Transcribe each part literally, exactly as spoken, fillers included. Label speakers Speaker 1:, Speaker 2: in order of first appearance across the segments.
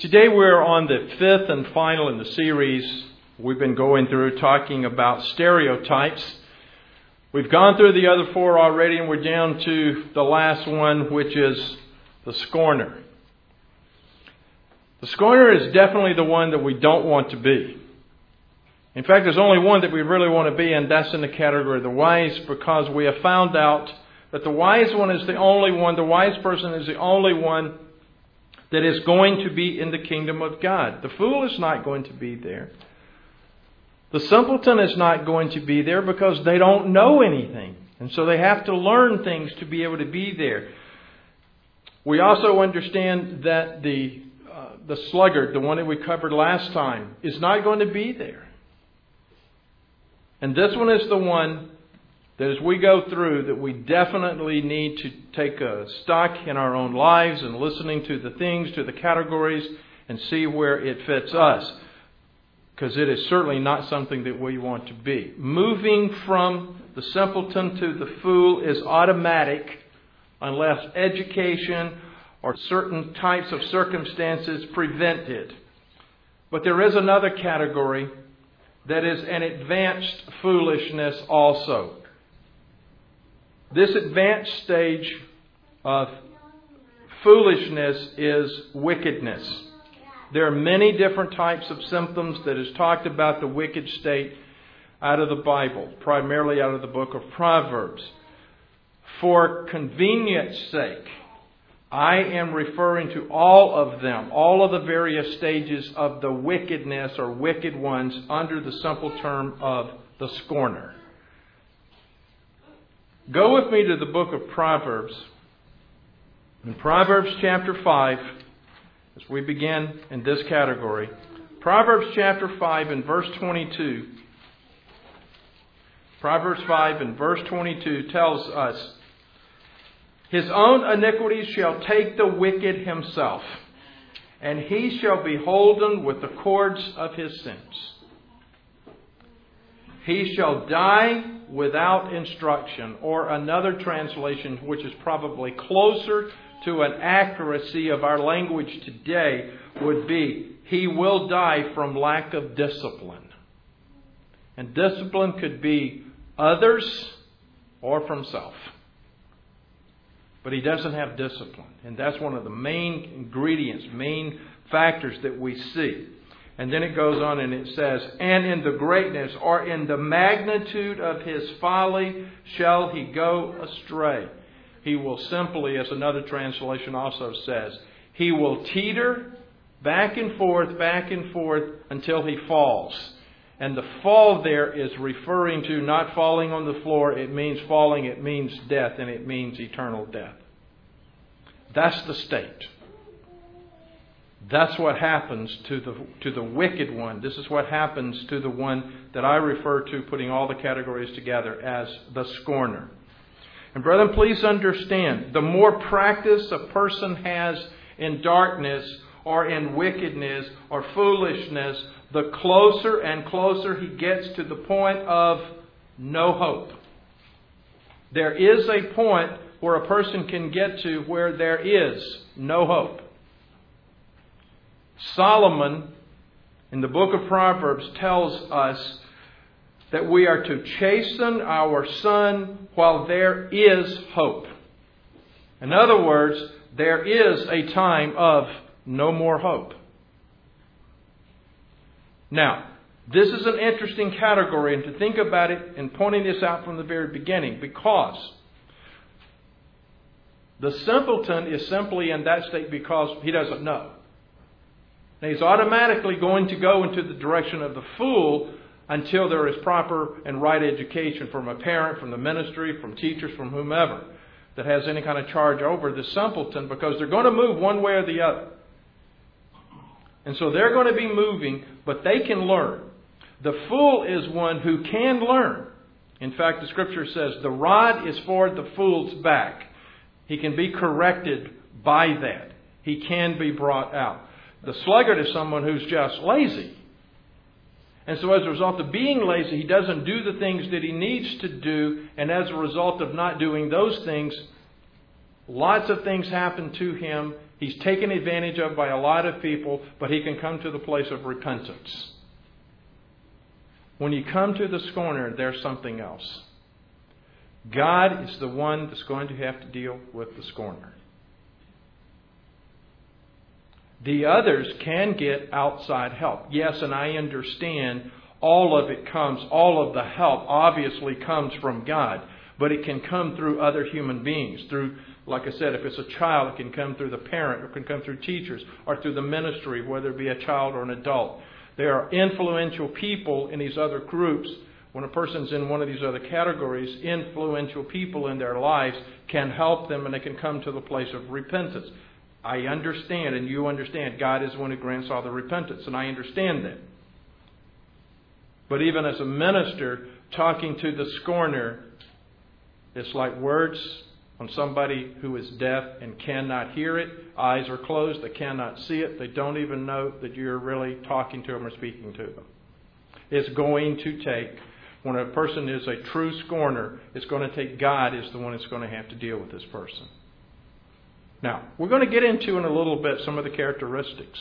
Speaker 1: Today we're on the fifth and final in the series we've been going through, talking about stereotypes. We've gone through the other four already, and we're down to the last one, which is the scorner. The scorner is definitely the one that we don't want to be. In fact, there's only one that we really want to be, and that's in the category of the wise, because we have found out that the wise one is the only one, the wise person is the only one that is going to be in the kingdom of God. The fool is not going to be there. The simpleton is not going to be there because they don't know anything. And so they have to learn things to be able to be there. We also understand that the uh, the sluggard, the one that we covered last time, is not going to be there. And this one is the one that as we go through, that we definitely need to take a stock in our own lives and listening to the things, to the categories, and see where it fits us. Because it is certainly not something that we want to be. Moving from the simpleton to the fool is automatic unless education or certain types of circumstances prevent it. But there is another category that is an advanced foolishness also. This advanced stage of foolishness is wickedness. There are many different types of symptoms that is talked about the wicked state out of the Bible, primarily out of the book of Proverbs. For convenience sake, I am referring to all of them, all of the various stages of the wickedness or wicked ones under the simple term of the scorner. Go with me to the book of Proverbs. In Proverbs chapter five, as we begin in this category, Proverbs chapter five and verse twenty-two. Proverbs five and verse twenty-two tells us, "His own iniquities shall take the wicked himself, and he shall be holden with the cords of his sins. He shall die without instruction," or another translation, which is probably closer to an accuracy of our language today, would be, "He will die from lack of discipline." And discipline could be others or from self. But he doesn't have discipline. And that's one of the main ingredients, main factors that we see. And then it goes on and it says, "And in the greatness or in the magnitude of his folly shall he go astray." He will simply, as another translation also says, he will teeter back and forth, back and forth until he falls. And the fall there is referring to not falling on the floor. It means falling, it means death, and it means eternal death. That's the state. That's what happens to the to the wicked one. This is what happens to the one that I refer to, putting all the categories together, as the scorner. And brethren, please understand, the more practice a person has in darkness or in wickedness or foolishness, the closer and closer he gets to the point of no hope. There is a point where a person can get to where there is no hope. Solomon, in the book of Proverbs, tells us that we are to chasten our son while there is hope. In other words, there is a time of no more hope. Now, this is an interesting category, and to think about it and pointing this out from the very beginning, because the simpleton is simply in that state because he doesn't know. Now, he's automatically going to go into the direction of the fool until there is proper and right education from a parent, from the ministry, from teachers, from whomever that has any kind of charge over the simpleton, because they're going to move one way or the other. And so they're going to be moving, but they can learn. The fool is one who can learn. In fact, the Scripture says the rod is for the fool's back. He can be corrected by that. He can be brought out. The sluggard is someone who's just lazy. And so as a result of being lazy, he doesn't do the things that he needs to do. And as a result of not doing those things, lots of things happen to him. He's taken advantage of by a lot of people, but he can come to the place of repentance. When you come to the scorner, there's something else. God is the one that's going to have to deal with the scorner. The others can get outside help. Yes, and I understand all of it comes, all of the help obviously comes from God. But it can come through other human beings. Through, like I said, if it's a child, it can come through the parent, or it can come through teachers, or through the ministry, whether it be a child or an adult. There are influential people in these other groups. When a person's in one of these other categories, influential people in their lives can help them, and they can come to the place of repentance. I understand, and you understand, God is the one who grants all the repentance, and I understand that. But even as a minister, talking to the scorner, it's like words on somebody who is deaf and cannot hear it. Eyes are closed, they cannot see it. They don't even know that you're really talking to them or speaking to them. It's going to take, when a person is a true scorner, it's going to take God is the one that's going to have to deal with this person. Now, we're going to get into in a little bit some of the characteristics.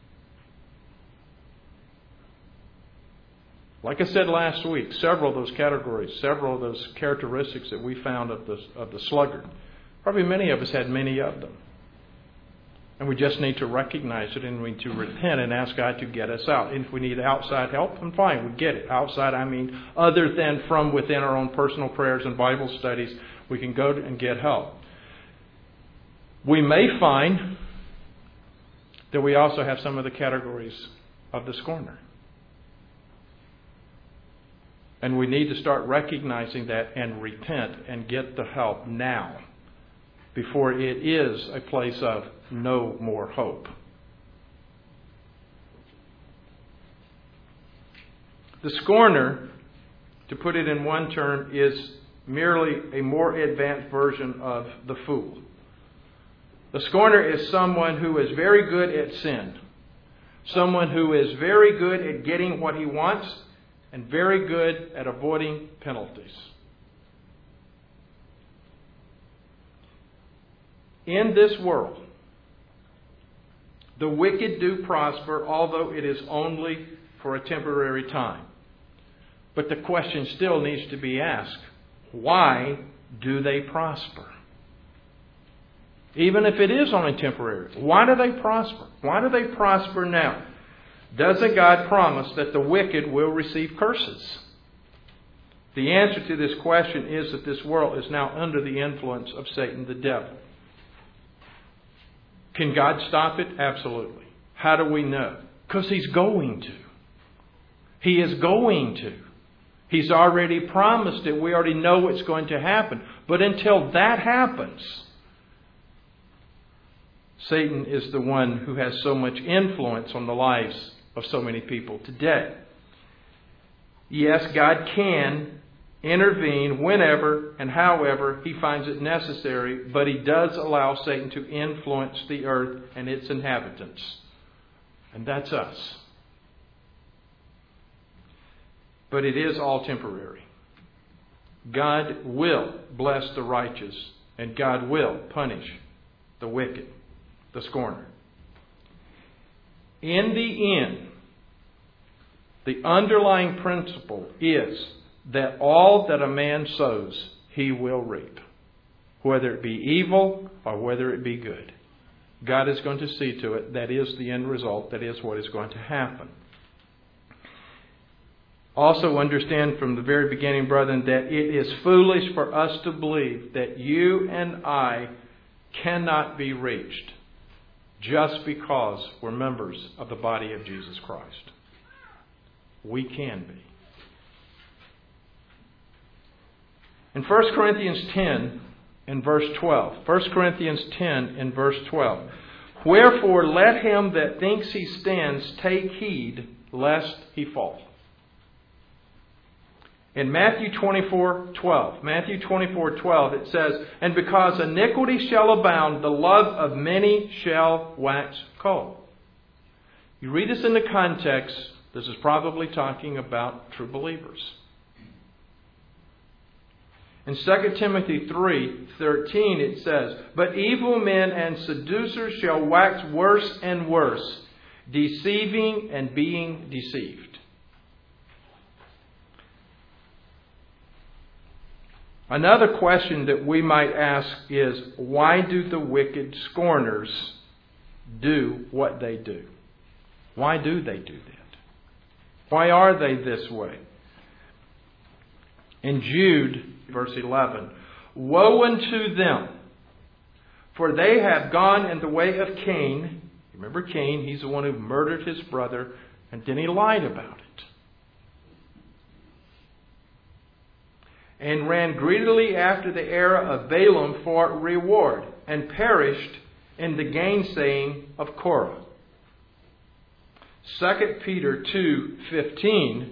Speaker 1: Like I said last week, several of those categories, several of those characteristics that we found of the, of the sluggard, probably many of us had many of them. And we just need to recognize it, and we need to repent and ask God to get us out. And if we need outside help, then fine, we get it. Outside, I mean, other than from within our own personal prayers and Bible studies, we can go and get help. We may find that we also have some of the categories of the scorner. And we need to start recognizing that and repent and get the help now, before it is a place of no more hope. The scorner, to put it in one term, is merely a more advanced version of the fool. The scorner is someone who is very good at sin. Someone who is very good at getting what he wants and very good at avoiding penalties. In this world, the wicked do prosper, although it is only for a temporary time. But the question still needs to be asked, why do they prosper? Even if it is only temporary, why do they prosper? Why do they prosper now? Doesn't God promise that the wicked will receive curses? The answer to this question is that this world is now under the influence of Satan the devil. Can God stop it? Absolutely. How do we know? Because He's going to. He is going to. He's already promised it. We already know what's going to happen. But until that happens, Satan is the one who has so much influence on the lives of so many people today. Yes, God can intervene whenever and however He finds it necessary, but He does allow Satan to influence the earth and its inhabitants. And that's us. But it is all temporary. God will bless the righteous, and God will punish the wicked, the scorner. In the end, the underlying principle is that all that a man sows, he will reap. Whether it be evil or whether it be good. God is going to see to it. That is the end result. That is what is going to happen. Also understand from the very beginning, brethren, that it is foolish for us to believe that you and I cannot be reached just because we're members of the body of Jesus Christ. We can be. In First Corinthians ten in verse twelve, First Corinthians ten in verse twelve, wherefore let him that thinks he stands take heed lest he fall. In Matthew twenty-four twelve, Matthew twenty-four twelve, it says, and because iniquity shall abound, the love of many shall wax cold. You read this in the context, this is probably talking about true believers. In Second Timothy three thirteen it says, "But evil men and seducers shall wax worse and worse, deceiving and being deceived." Another question that we might ask is, why do the wicked scorners do what they do? Why do they do that? Why are they this way? In Jude, verse eleven, "Woe unto them, for they have gone in the way of Cain." Remember Cain, he's the one who murdered his brother, and then he lied about it. "And ran greedily after the error of Balaam for reward, and perished in the gainsaying of Korah." Second Peter two fifteen,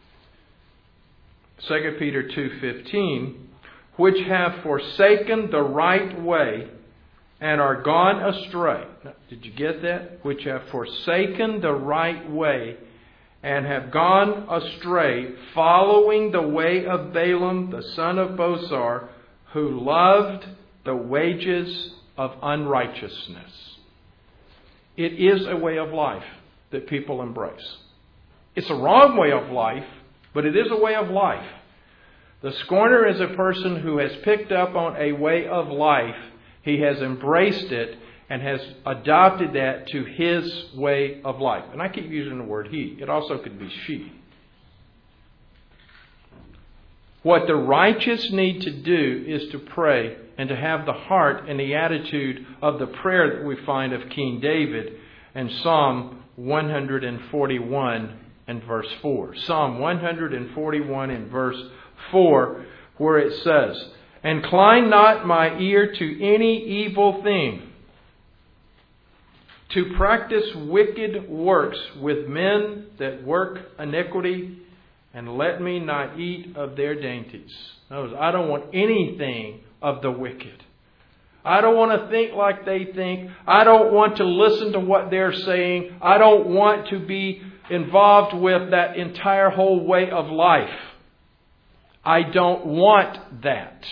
Speaker 1: Second Peter two fifteen, "Which have forsaken the right way and are gone astray." Now, did you get that? "Which have forsaken the right way and have gone astray, following the way of Balaam the son of Bosor, who loved the wages of unrighteousness." It is a way of life that people embrace. It's a wrong way of life, but it is a way of life. The scorner is a person who has picked up on a way of life. He has embraced it and has adopted that to his way of life. And I keep using the word he. It also could be she. What the righteous need to do is to pray and to have the heart and the attitude of the prayer that we find of King David in Psalm one forty-one and verse four. Psalm one forty-one and verse four, where it says, "Incline not my ear to any evil thing, to practice wicked works with men that work iniquity, and let me not eat of their dainties." In other words, I don't want anything of the wicked. I don't want to think like they think. I don't want to listen to what they're saying. I don't want to be involved with that entire whole way of life. I don't want that.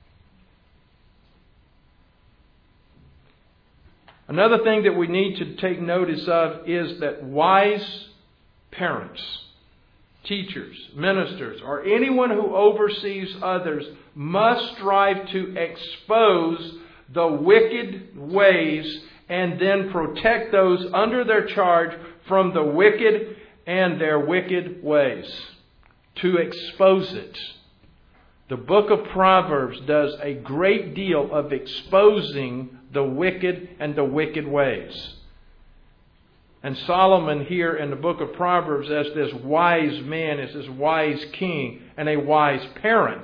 Speaker 1: Another thing that we need to take notice of is that wise parents, teachers, ministers, or anyone who oversees others must strive to expose the wicked ways and then protect those under their charge from the wicked and their wicked ways. To expose it. The book of Proverbs does a great deal of exposing the wicked and the wicked ways. And Solomon here in the book of Proverbs, as this wise man, as this wise king and a wise parent,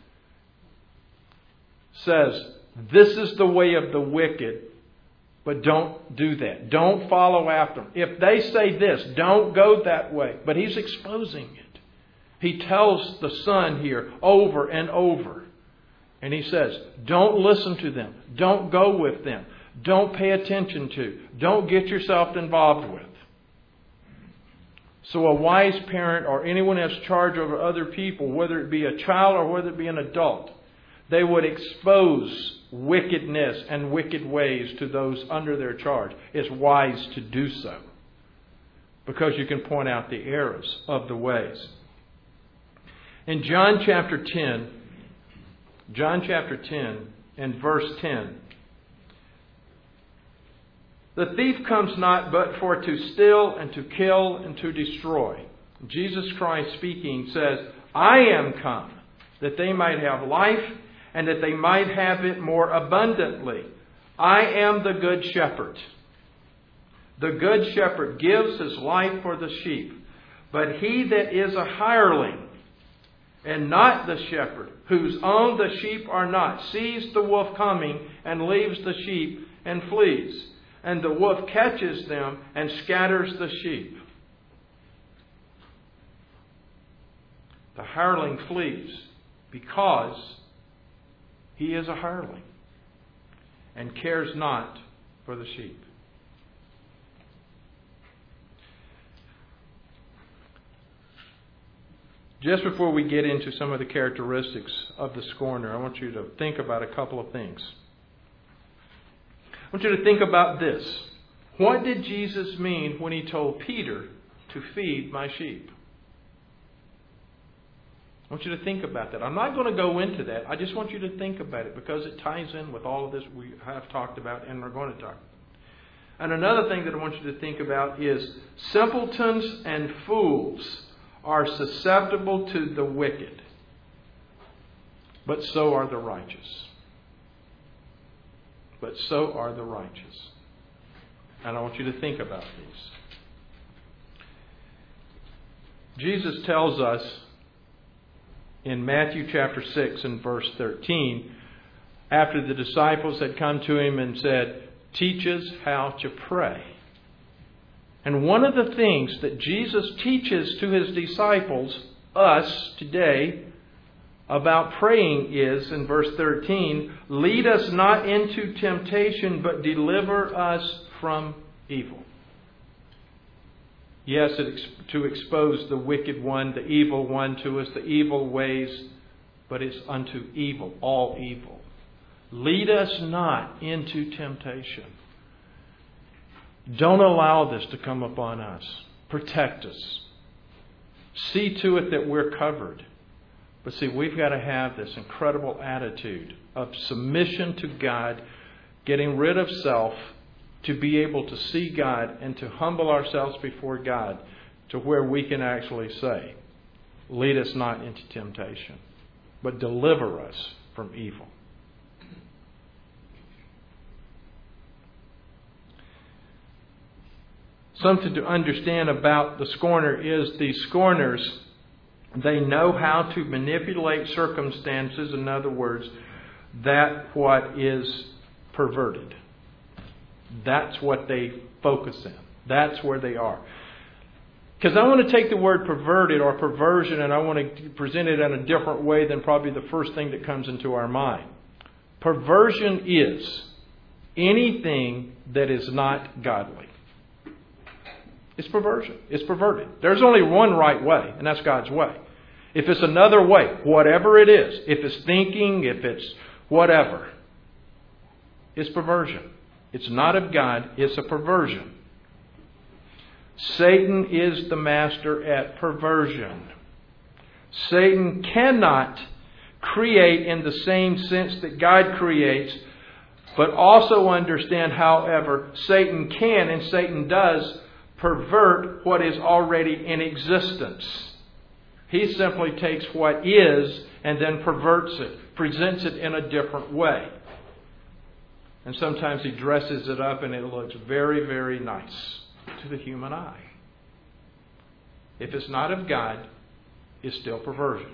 Speaker 1: says, this is the way of the wicked, but don't do that. Don't follow after them. If they say this, don't go that way. But he's exposing it. He tells the son here over and over. And he says, don't listen to them. Don't go with them. Don't pay attention to. Don't get yourself involved with. So a wise parent or anyone who has charge over other people, whether it be a child or whether it be an adult, they would expose wickedness and wicked ways to those under their charge. It's wise to do so, because you can point out the errors of the ways. In John chapter ten, John chapter ten and verse ten, the thief comes not but for to steal and to kill and to destroy. Jesus Christ speaking says, I am come that they might have life and that they might have it more abundantly. I am the good shepherd. The good shepherd gives his life for the sheep. But he that is a hireling, and not the shepherd, whose own the sheep are not, sees the wolf coming and leaves the sheep and flees. And the wolf catches them and scatters the sheep. The hireling flees because he is a hireling and cares not for the sheep. just before we get into some of the characteristics of the scorner, I want you to think about a couple of things. I want you to think about this. What did Jesus mean when He told Peter to feed my sheep? I want you to think about that. I'm not going to go into that. I just want you to think about it because it ties in with all of this we have talked about and we're going to talk about. And another thing that I want you to think about is simpletons and fools are susceptible to the wicked, but so are the righteous. But so are the righteous. And I want you to think about these. Jesus tells us in Matthew chapter six and verse thirteen, after the disciples had come to Him and said, "Teach us how to pray." And one of the things that Jesus teaches to His disciples, us today, about praying is, in verse thirteen, "Lead us not into temptation, but deliver us from evil." Yes, it's to expose the wicked one, the evil one to us, the evil ways, but it's unto evil, all evil. Lead us not into temptation. Don't allow this to come upon us. Protect us. See to it that we're covered. But see, we've got to have this incredible attitude of submission to God, getting rid of self, to be able to see God and to humble ourselves before God to where we can actually say, "Lead us not into temptation, but deliver us from evil." Something to understand about the scorner is the scorners, they know how to manipulate circumstances. In other words, that what is perverted. That's what they focus in. That's where they are. Because I want to take the word perverted or perversion and I want to present it in a different way than probably the first thing that comes into our mind. Perversion is anything that is not godly. It's perversion. It's perverted. There's only one right way, and that's God's way. If it's another way, whatever it is, if it's thinking, if it's whatever, it's perversion. It's not of God, it's a perversion. Satan is the master at perversion. Satan cannot create in the same sense that God creates, but also understand, however, Satan can and Satan does pervert what is already in existence. He simply takes what is and then perverts it, presents it in a different way. And sometimes he dresses it up and it looks very, very nice to the human eye. If it's not of God, it's still perversion.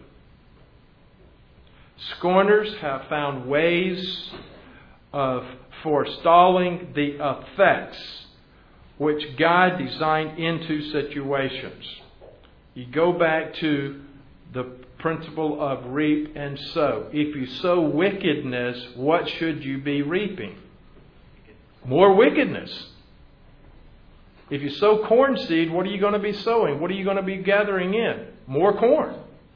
Speaker 1: Scorners have found ways of forestalling the effects which God designed into situations. You go back to the principle of reap and sow. If you sow wickedness, what should you be reaping? More wickedness. If you sow corn seed, what are you going to be sowing? What are you going to be gathering in? More corn.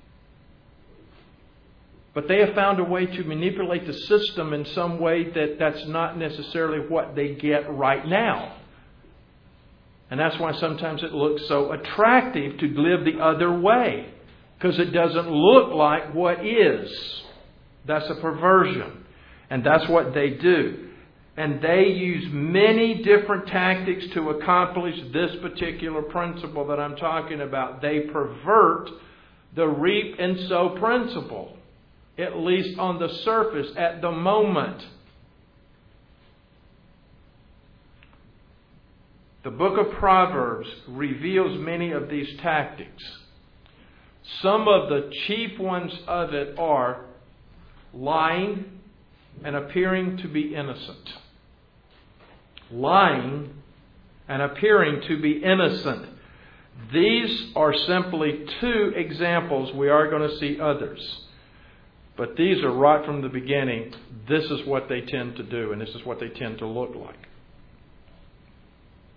Speaker 1: But they have found a way to manipulate the system in some way that that's not necessarily what they get right now. And that's why sometimes it looks so attractive to live the other way. Because it doesn't look like what is. That's a perversion. And that's what they do. And they use many different tactics to accomplish this particular principle that I'm talking about. They pervert the reap and sow principle. At least on the surface, at the moment. The book of Proverbs reveals many of these tactics. Some of the chief ones of it are lying and appearing to be innocent. Lying and appearing to be innocent. These are simply two examples. We are going to see others. But these are right from the beginning. This is what they tend to do, and this is what they tend to look like.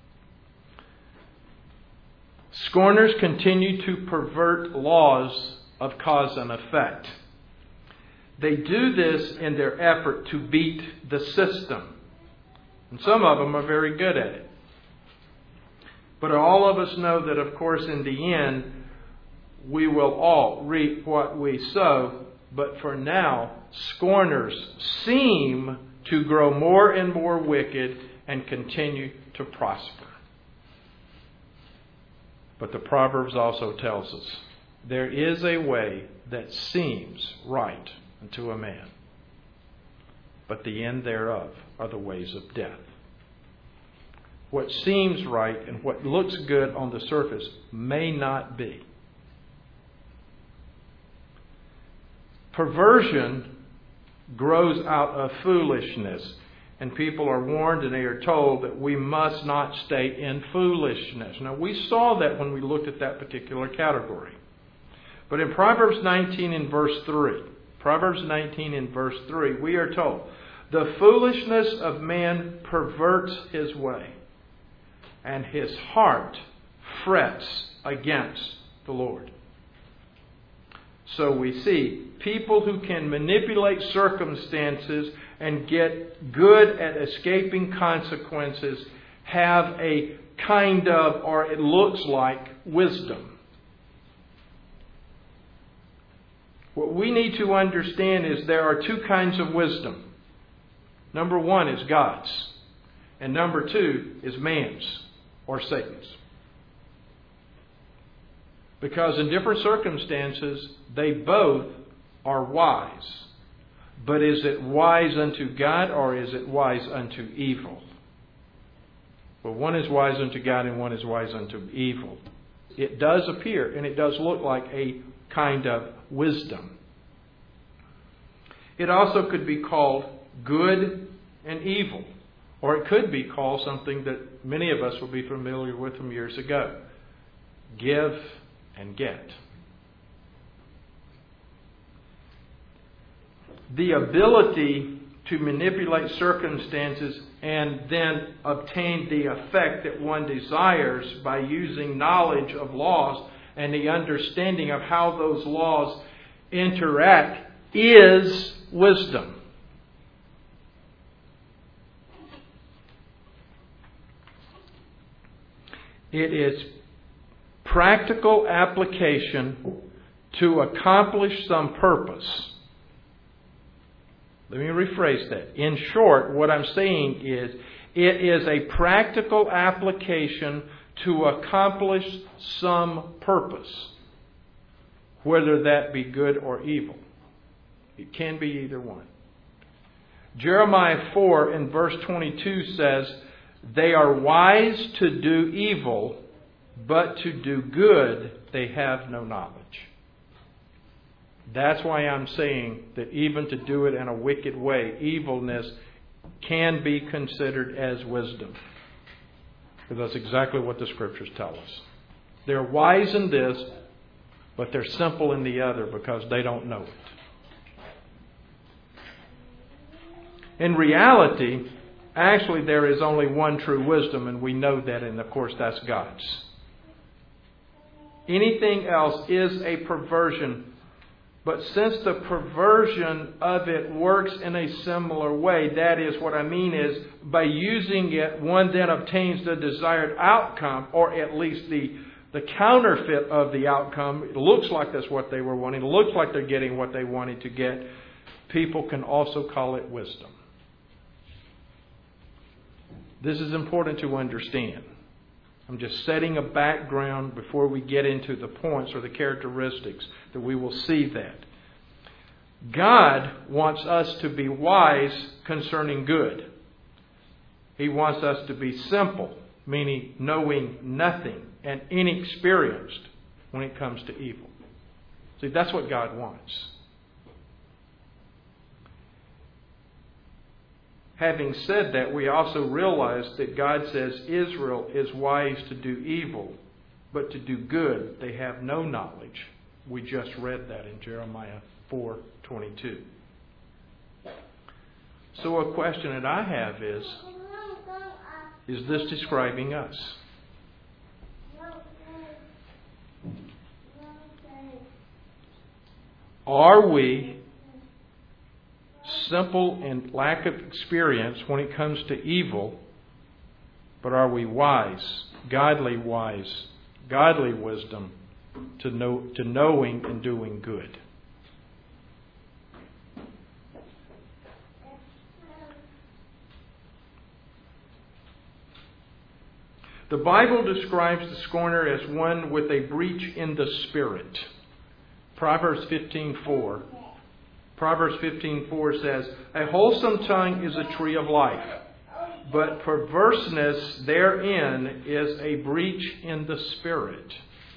Speaker 1: Scorners continue to pervert laws of cause and effect. They do this in their effort to beat the system. And some of them are very good at it. But all of us know that, of course, in the end, we will all reap what we sow. But for now, scorners seem to grow more and more wicked and continue to prosper. But the Proverbs also tells us there is a way that seems right unto a man, but the end thereof are the ways of death. What seems right and what looks good on the surface may not be. Perversion grows out of foolishness, and people are warned and they are told that we must not stay in foolishness. Now, we saw that when we looked at that particular category. But in Proverbs nineteen in verse three, Proverbs nineteen in verse three, we are told, the foolishness of man perverts his way, and his heart frets against the Lord. So we see people who can manipulate circumstances and get good at escaping consequences have a kind of, or it looks like, wisdom. What we need to understand is there are two kinds of wisdom. Number one is God's, and number two is man's or Satan's. Because in different circumstances, they both are wise. But is it wise unto God or is it wise unto evil? Well, one is wise unto God and one is wise unto evil. It does appear and it does look like a kind of wisdom. It also could be called good and evil. Or it could be called something that many of us will be familiar with from years ago. Give and get. The ability to manipulate circumstances and then obtain the effect that one desires by using knowledge of laws and the understanding of how those laws interact is wisdom. It is practical application to accomplish some purpose. Let me rephrase that. In short, what I'm saying is it is a practical application to accomplish some purpose, whether that be good or evil. It can be either one. Jeremiah four in verse twenty-two says, they are wise to do evil, but to do good they have no knowledge. That's why I'm saying that even to do it in a wicked way, evilness can be considered as wisdom. Because that's exactly what the Scriptures tell us. They're wise in this, but they're simple in the other because they don't know it. In reality, actually there is only one true wisdom, and we know that, and of course that's God's. Anything else is a perversion. But since the perversion of it works in a similar way, that is, what I mean is, by using it, one then obtains the desired outcome, or at least the, the counterfeit of the outcome. It looks like that's what they were wanting. It looks like they're getting what they wanted to get. People can also call it wisdom. This is important to understand. I'm just setting a background before we get into the points or the characteristics that we will see that. God wants us to be wise concerning good. He wants us to be simple, meaning knowing nothing, and inexperienced when it comes to evil. See, that's what God wants. Having said that, we also realize that God says Israel is wise to do evil, but to do good they have no knowledge. We just read that in Jeremiah four twenty-two. So a question that I have is, is this describing us? Are we simple and lack of experience when it comes to evil, but are we wise, godly wise, godly wisdom to know to knowing and doing good? The Bible describes the scorner as one with a breach in the spirit. Proverbs fifteen four. Proverbs fifteen four says, "A wholesome tongue is a tree of life, but perverseness therein is a breach in the spirit."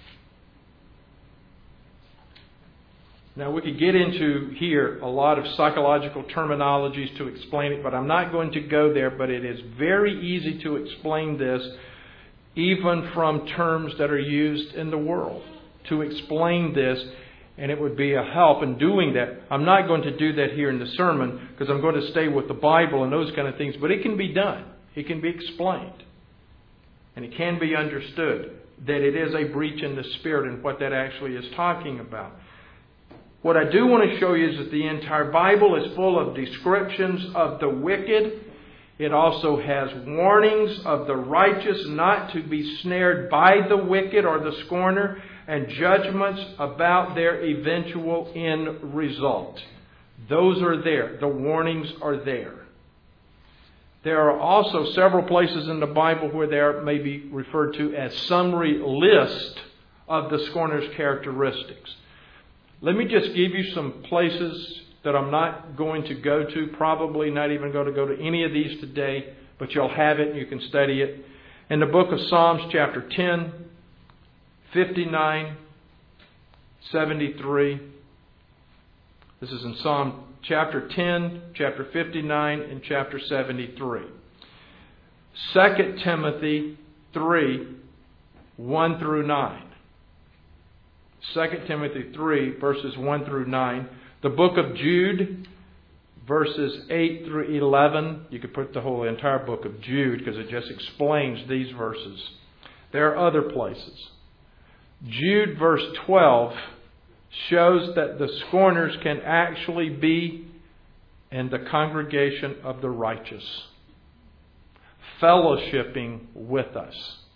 Speaker 1: Now, we could get into here a lot of psychological terminologies to explain it, but I'm not going to go there. But it is very easy to explain this, even from terms that are used in the world, to explain this, and it would be a help in doing that. I'm not going to do that here in the sermon because I'm going to stay with the Bible and those kind of things, but it can be done. It can be explained. And it can be understood that it is a breach in the spirit and what that actually is talking about. What I do want to show you is that the entire Bible is full of descriptions of the wicked. It also has warnings of the righteous not to be snared by the wicked or the scorner, and judgments about their eventual end result. Those are there. The warnings are there. There are also several places in the Bible where there may be referred to as summary list of the scorner's characteristics. Let me just give you some places that I'm not going to go to, probably not even going to go to any of these today, but you'll have it and you can study it. In the book of Psalms, chapter ten, fifty-nine, seventy-three. This is in Psalm chapter ten, chapter fifty-nine, and chapter seventy-three. Second Timothy three, one through nine. Second Timothy three, verses one through nine. The book of Jude, verses eight through eleven. You could put the whole entire book of Jude because it just explains these verses. There are other places. Jude, verse twelve, shows that the scorners can actually be in the congregation of the righteous, fellowshipping with us.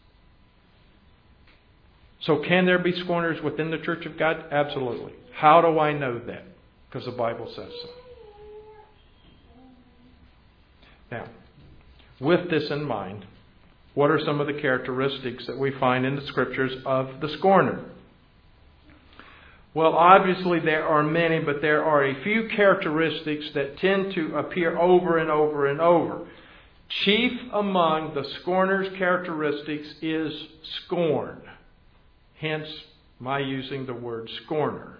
Speaker 1: So can there be scorners within the church of God? Absolutely. How do I know that? Because the Bible says so. Now, with this in mind, what are some of the characteristics that we find in the Scriptures of the scorner? Well, obviously there are many, but there are a few characteristics that tend to appear over and over and over. Chief among the scorner's characteristics is scorn. Hence, my using the word scorner.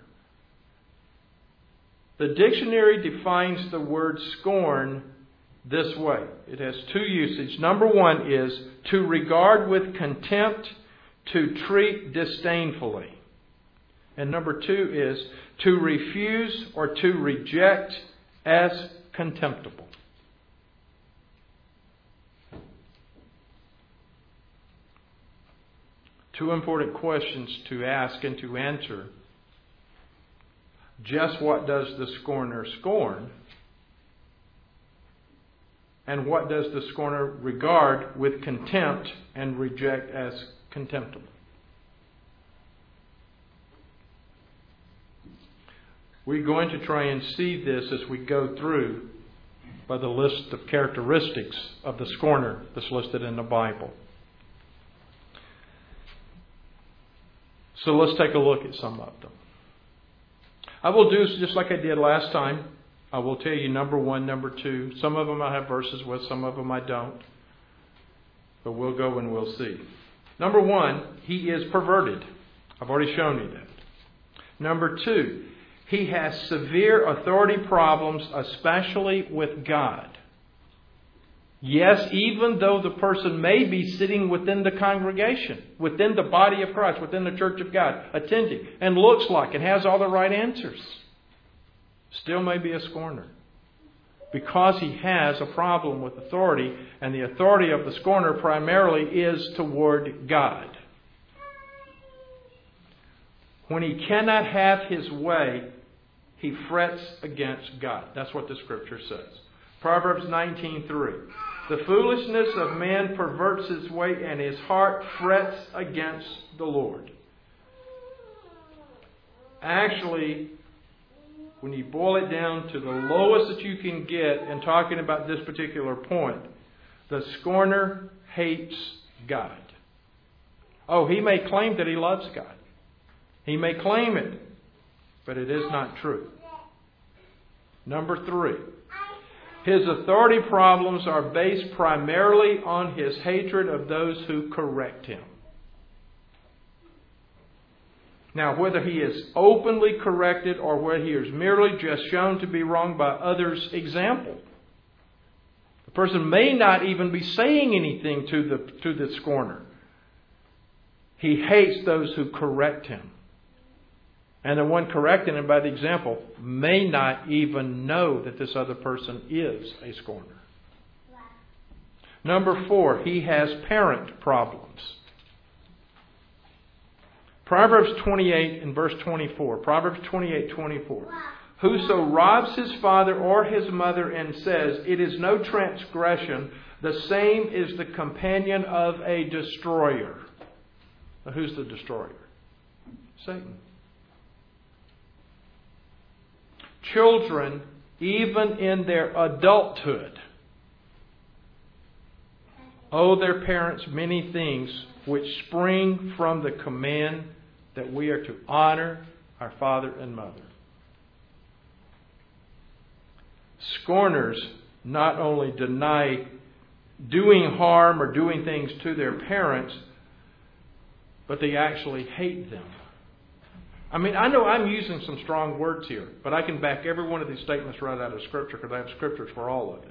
Speaker 1: The dictionary defines the word scorn this way. It has two usages. Number one is to regard with contempt, to treat disdainfully. And number two is to refuse or to reject as contemptible. Two important questions to ask and to answer. Just what does the scorner scorn? And what does the scorner regard with contempt and reject as contemptible? We're going to try and see this as we go through by the list of characteristics of the scorner that's listed in the Bible. So let's take a look at some of them. I will do just like I did last time. I will tell you number one, number two. Some of them I have verses with, some of them I don't. But we'll go and we'll see. Number one, he is perverted. I've already shown you that. Number two, he has severe authority problems, especially with God. Yes, even though the person may be sitting within the congregation, within the body of Christ, within the church of God, attending, and looks like and has all the right answers, still may be a scorner. Because he has a problem with authority, and the authority of the scorner primarily is toward God. When he cannot have his way, he frets against God. That's what the Scripture says. Proverbs nineteen three. The foolishness of man perverts his way, and his heart frets against the Lord. Actually, when you boil it down to the lowest that you can get in talking about this particular point, the scorner hates God. Oh, he may claim that he loves God. He may claim it, but it is not true. Number three. His authority problems are based primarily on his hatred of those who correct him. Now, whether he is openly corrected or whether he is merely just shown to be wrong by others' example, the person may not even be saying anything to the, to the scorner. He hates those who correct him. And the one correcting him by the example may not even know that this other person is a scorner. Number four, he has parent problems. Proverbs twenty-eight and verse twenty-four. Proverbs twenty-eight, twenty-four. Whoso robs his father or his mother and says, it is no transgression, the same is the companion of a destroyer. Now, who's the destroyer? Satan. Children, even in their adulthood, owe their parents many things which spring from the command that we are to honor our father and mother. Scorners not only deny doing harm or doing things to their parents, but they actually hate them. I mean, I know I'm using some strong words here, but I can back every one of these statements right out of Scripture because I have Scriptures for all of it.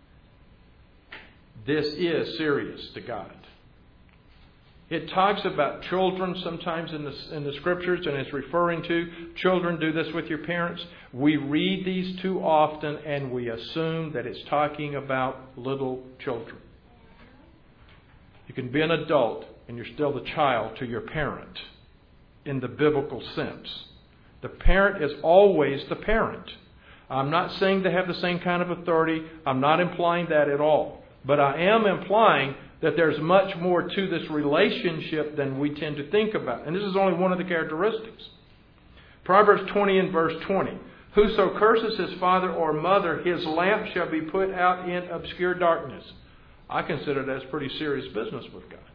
Speaker 1: This is serious to God. It talks about children sometimes in the, in the Scriptures, and it's referring to children do this with your parents. We read these too often, and we assume that it's talking about little children. You can be an adult, and you're still the child to your parent in the biblical sense. The parent is always the parent. I'm not saying they have the same kind of authority. I'm not implying that at all. But I am implying that there's much more to this relationship than we tend to think about. And this is only one of the characteristics. Proverbs twenty and verse twenty. Whoso curses his father or mother, his lamp shall be put out in obscure darkness. I consider that as pretty serious business with God.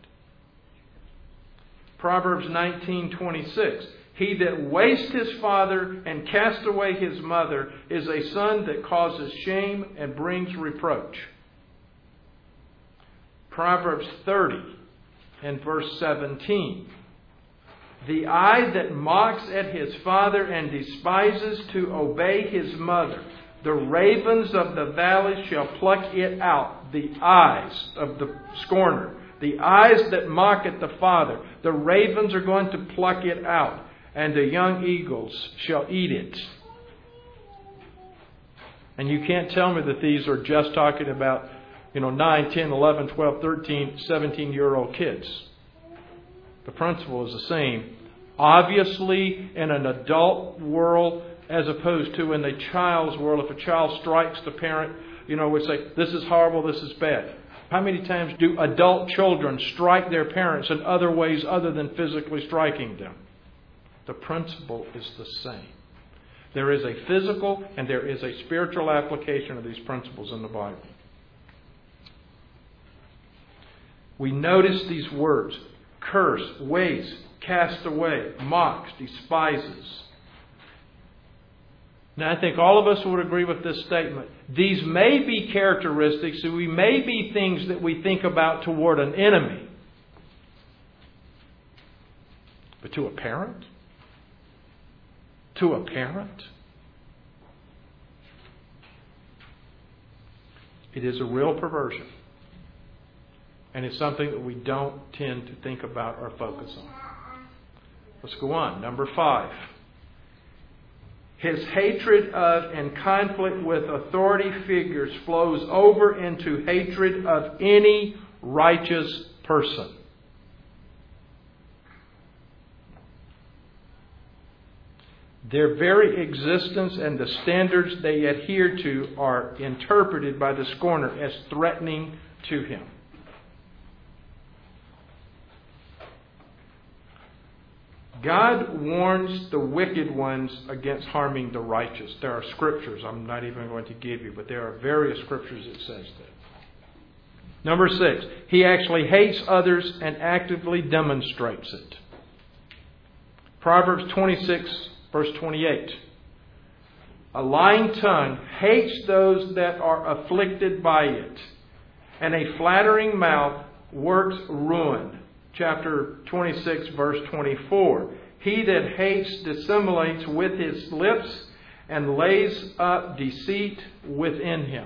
Speaker 1: Proverbs nineteen twenty-six. He that wastes his father and casts away his mother is a son that causes shame and brings reproach. Proverbs thirty and verse seventeen. The eye that mocks at his father and despises to obey his mother, the ravens of the valley shall pluck it out. The eyes of the scorner. The eyes that mock at the father. The ravens are going to pluck it out. And the young eagles shall eat it. And you can't tell me that these are just talking about, you know, nine, ten, eleven, twelve, thirteen, seventeen-year-old kids. The principle is the same. Obviously, in an adult world, as opposed to in the child's world, if a child strikes the parent, you know, we say, this is horrible, this is bad. How many times do adult children strike their parents in other ways other than physically striking them? The principle is the same. There is a physical and there is a spiritual application of these principles in the Bible. We notice these words: curse, waste, cast away, mocks, despises. Now, I think all of us would agree with this statement. These may be characteristics, we may be things that we think about toward an enemy. But to a parent? To a parent? It is a real perversion. And it's something that we don't tend to think about or focus on. Let's go on. Number five. His hatred of and conflict with authority figures flows over into hatred of any righteous person. Their very existence and the standards they adhere to are interpreted by the scorner as threatening to him. God warns the wicked ones against harming the righteous. There are scriptures I'm not even going to give you, but there are various scriptures that says that. Number six, he actually hates others and actively demonstrates it. Proverbs twenty-six, verse twenty-eight. A lying tongue hates those that are afflicted by it, and a flattering mouth works ruin. Chapter twenty-six, verse twenty-four. He that hates dissimulates with his lips and lays up deceit within him.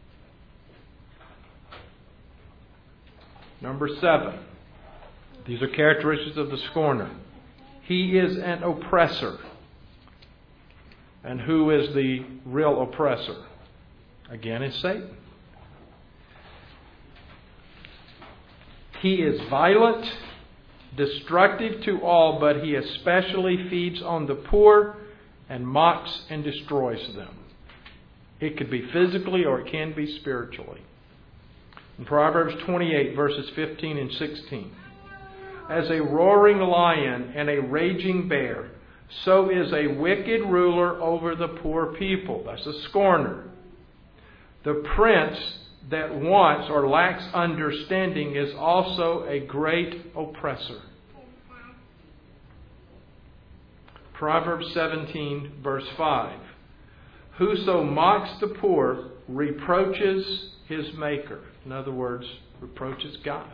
Speaker 1: Number seven. These are characteristics of the scorner. He is an oppressor. And who is the real oppressor? Again, it's Satan. He is violent, destructive to all, but he especially feeds on the poor and mocks and destroys them. It could be physically or it can be spiritually. In Proverbs twenty-eight, verses fifteen and sixteen. As a roaring lion and a raging bear, so is a wicked ruler over the poor people. That's a scorner. The prince that wants or lacks understanding is also a great oppressor. Proverbs seventeen, verse five. Whoso mocks the poor reproaches his maker. In other words, reproaches God.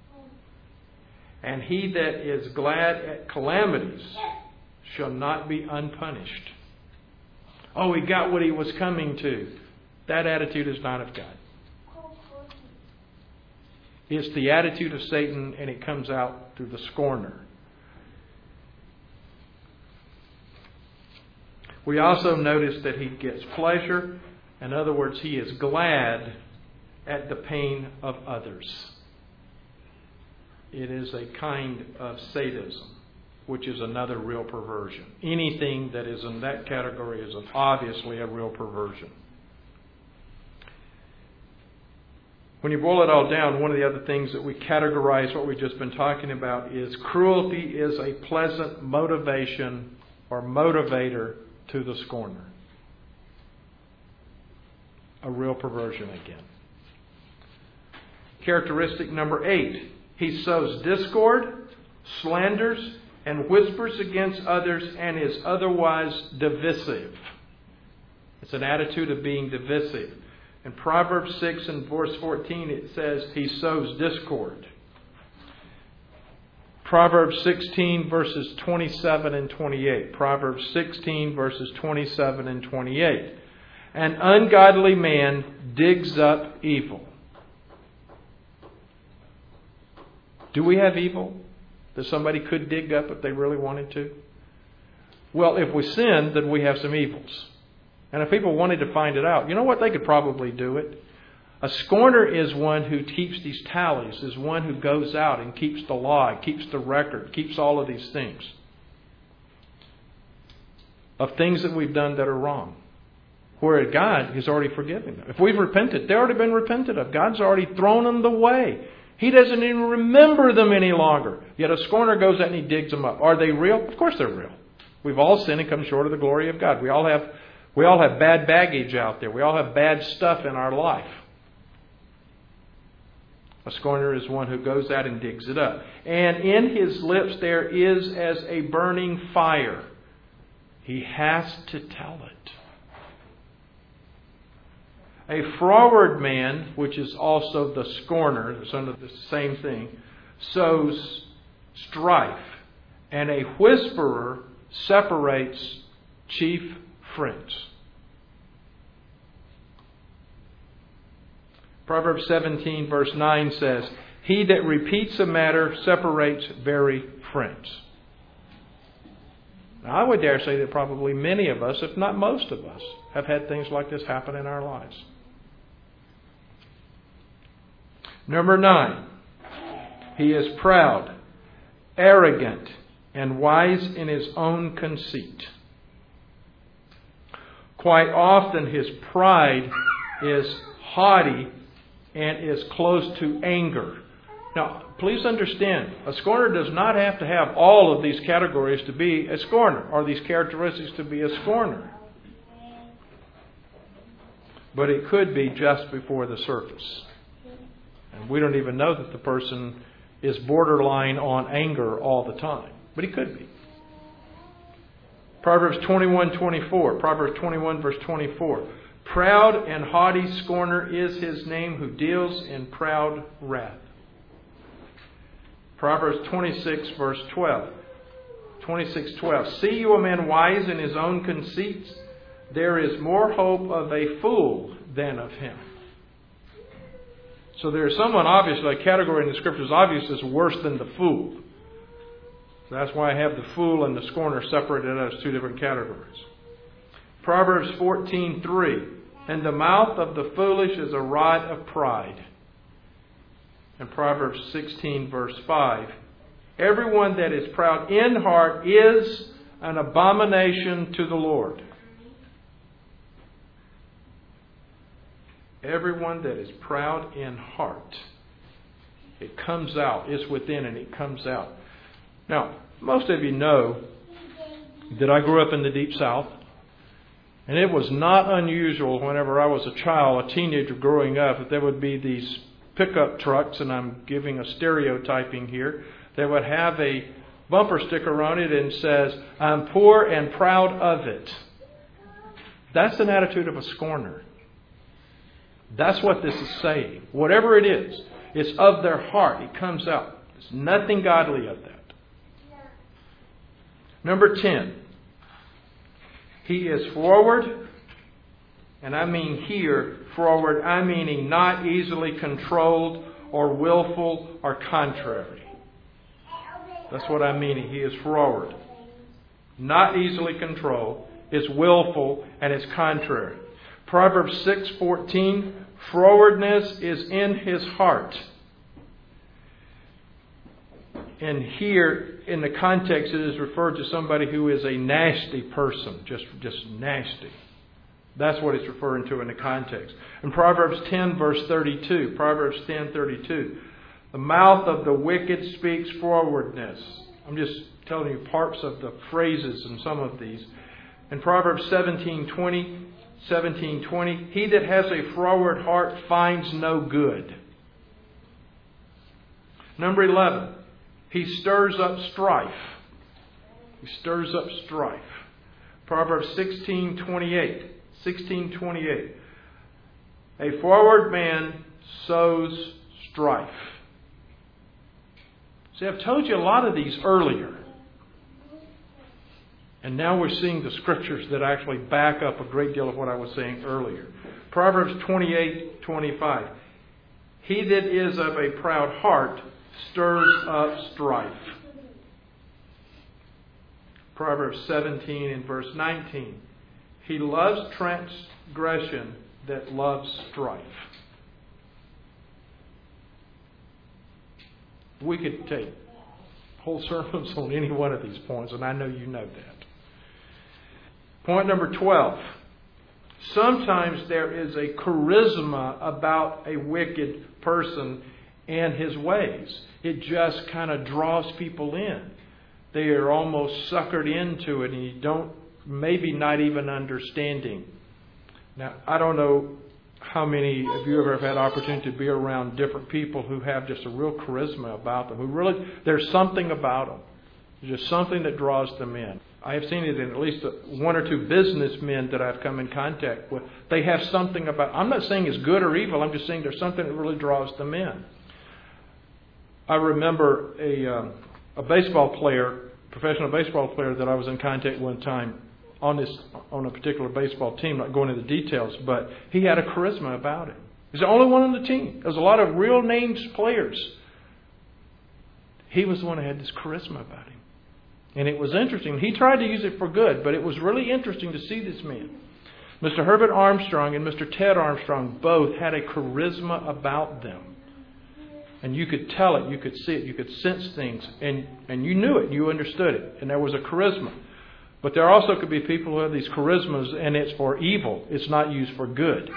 Speaker 1: And he that is glad at calamities shall not be unpunished. Oh, he got what he was coming to. That attitude is not of God. It's the attitude of Satan, and it comes out through the scorner. We also notice that he gets pleasure. In other words, he is glad at the pain of others. It is a kind of sadism, which is another real perversion. Anything that is in that category is obviously a real perversion. When you boil it all down, one of the other things that we categorize what we've just been talking about is cruelty is a pleasant motivation or motivator to the scorner. A real perversion again. Characteristic number eight. He sows discord, slanders, and whispers against others and is otherwise divisive. It's an attitude of being divisive. In Proverbs six and verse fourteen it says he sows discord. Proverbs sixteen verses twenty-seven and twenty-eight. Proverbs sixteen verses twenty-seven and twenty-eight. An ungodly man digs up evil. Do we have evil that somebody could dig up if they really wanted to? Well, if we sin, then we have some evils. And if people wanted to find it out, you know what? They could probably do it. A scorner is one who keeps these tallies, is one who goes out and keeps the log, keeps the record, keeps all of these things of things that we've done that are wrong. Where God has already forgiven them. If we've repented, they've already been repented of. God's already thrown them away. He doesn't even remember them any longer. Yet a scorner goes out and he digs them up. Are they real? Of course they're real. We've all sinned and come short of the glory of God. We all have, we all have bad baggage out there. We all have bad stuff in our life. A scorner is one who goes out and digs it up. And in his lips there is as a burning fire. He has to tell it. A froward man, which is also the scorner, it's under the same thing, sows strife. And a whisperer separates chief friends. Proverbs seventeen verse nine says, he that repeats a matter separates very friends. Now, I would dare say that probably many of us, if not most of us, have had things like this happen in our lives. Number nine, he is proud, arrogant, and wise in his own conceit. quite often his pride is haughty and is close to anger. Now, please understand, a scorner does not have to have all of these categories to be a scorner, or these characteristics to be a scorner. But it could be just before the surface. And we don't even know that the person is borderline on anger all the time. But he could be. Proverbs twenty-one twenty-four. Proverbs twenty-one verse twenty-four. Proud and haughty scorner is his name who deals in proud wrath. Proverbs twenty-six verse twelve. twenty-six twelve. See you a man wise in his own conceits? There is more hope of a fool than of him. So there is someone, obviously, a category in the Scriptures, obviously, is worse than the fool. So that's why I have the fool and the scorner separated as two different categories. Proverbs fourteen three. And the mouth of the foolish is a rod of pride. And Proverbs sixteen verse five. Everyone that is proud in heart is an abomination to the Lord. Everyone that is proud in heart. It comes out. It's within and it comes out. Now, most of you know that I grew up in the Deep South. And it was not unusual whenever I was a child, a teenager growing up, that there would be these pickup trucks, and I'm giving a stereotyping here, that would have a bumper sticker on it and says, I'm poor and proud of it. That's an attitude of a scorner. That's what this is saying. Whatever it is, it's of their heart. It comes out. There's nothing godly of that. Number ten. He is forward, and I mean here, forward, I meaning not easily controlled or willful or contrary. That's what I mean. He is forward. Not easily controlled, is willful, and is contrary. Proverbs six fourteen, forwardness is in his heart. And here, in the context, it is referred to somebody who is a nasty person. Just, just nasty. That's what it's referring to in the context. In Proverbs ten, verse thirty-two. Proverbs ten, thirty-two. The mouth of the wicked speaks forwardness. I'm just telling you parts of the phrases in some of these. In Proverbs seventeen, twenty. seventeen, twenty. He that has a froward heart finds no good. Number eleven. He stirs up strife. He stirs up strife. Proverbs sixteen twenty-eight. sixteen twenty-eight. A forward man sows strife. See, I've told you a lot of these earlier. And now we're seeing the Scriptures that actually back up a great deal of what I was saying earlier. Proverbs twenty-eight twenty-five. He that is of a proud heart stirs up strife. Proverbs seventeen and verse nineteen. He loves transgression that loves strife. We could take whole sermons on any one of these points, and I know you know that. Point number twelve. Sometimes there is a charisma about a wicked person and his ways. It just kind of draws people in. They are almost suckered into it, and you don't, maybe not even understanding. Now, I don't know how many of you ever have had opportunity to be around different people who have just a real charisma about them. Who really, there's something about them. There's just something that draws them in. I have seen it in at least one or two businessmen that I've come in contact with. They have something about, I'm not saying it's good or evil, I'm just saying there's something that really draws them in. I remember a, uh, a baseball player, professional baseball player that I was in contact one time on this on a particular baseball team, not going into the details, but he had a charisma about him. He's the only one on the team. There's a lot of real named players. He was the one who had this charisma about him. And it was interesting. He tried to use it for good, but it was really interesting to see this man. Mister Herbert Armstrong and Mister Ted Armstrong both had a charisma about them. And you could tell it, you could see it, you could sense things, and, and you knew it, you understood it, and there was a charisma. But there also could be people who have these charismas and it's for evil. It's not used for good.